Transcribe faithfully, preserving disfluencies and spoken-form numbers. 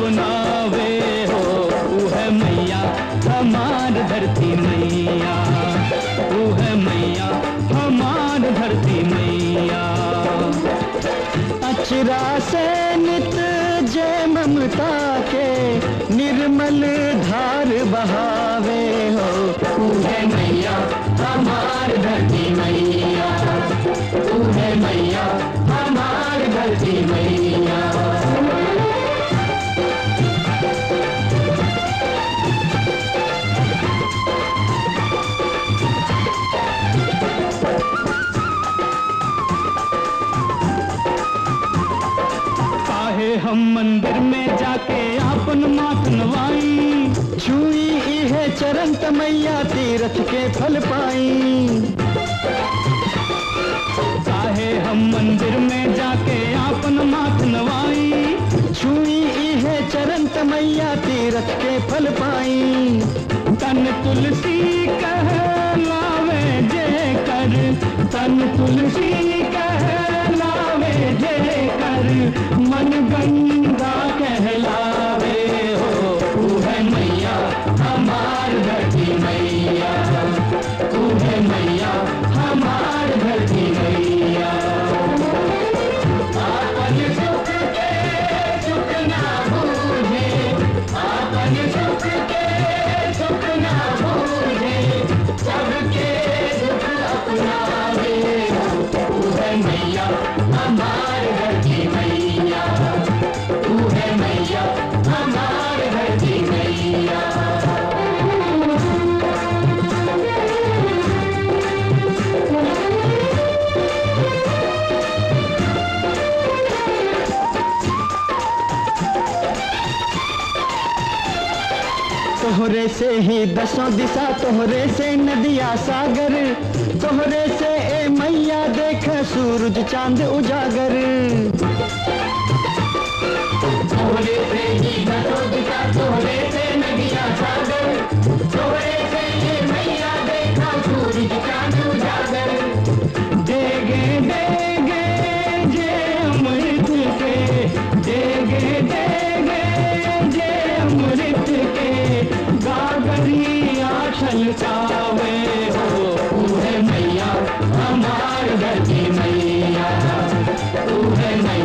अपनावे हो। तू है मैया हमार धरती मैया, तू है मैया हमार धरती मैया। अचरा से नित जय ममता के निर्मल धार बहावे हो। तू है मैया हमार धरती मैया, तू है मैया हमार धरती मैया। हम मंदिर में जाके आपन माथ नवाई, छुई इहे चरण तमैया तीरथ के फल पाई। काहे हम मंदिर में जाके आपन माथ नवाई, छुई इहे चरण तमैया तीरथ के फल पाई। तन तुलसी कहलावे जय कर, तन तुलसी कहलावे जय कर, मन गंगा कहलावे हो। तू है मैया हमार धरती मैया, तू है मैया हमार धरती मैया। आपन सुख के सुख ना बूझे, आपन सुख के सुख ना बूझे, सबके दुख अपनावे हो। तू है मैया हमार धरती मैया, तू है मैया हमार धरती मैया। तोहरे से ही दसों दिशा, तोहरे से नदिया सागर, तोहरे से ए मैया देख सूरज चांद उजागर। तोहरे से ही दसों दिशा, तोहरे से नदिया सागर, तोहरे से ए मैया देख सूरज चांद उजागर। देगे देगे जे अमृत के, देगे देगे जे अमृत के, गागरिया छलकावे हो। तू है मैया हमार धरती मैया, तू है मैया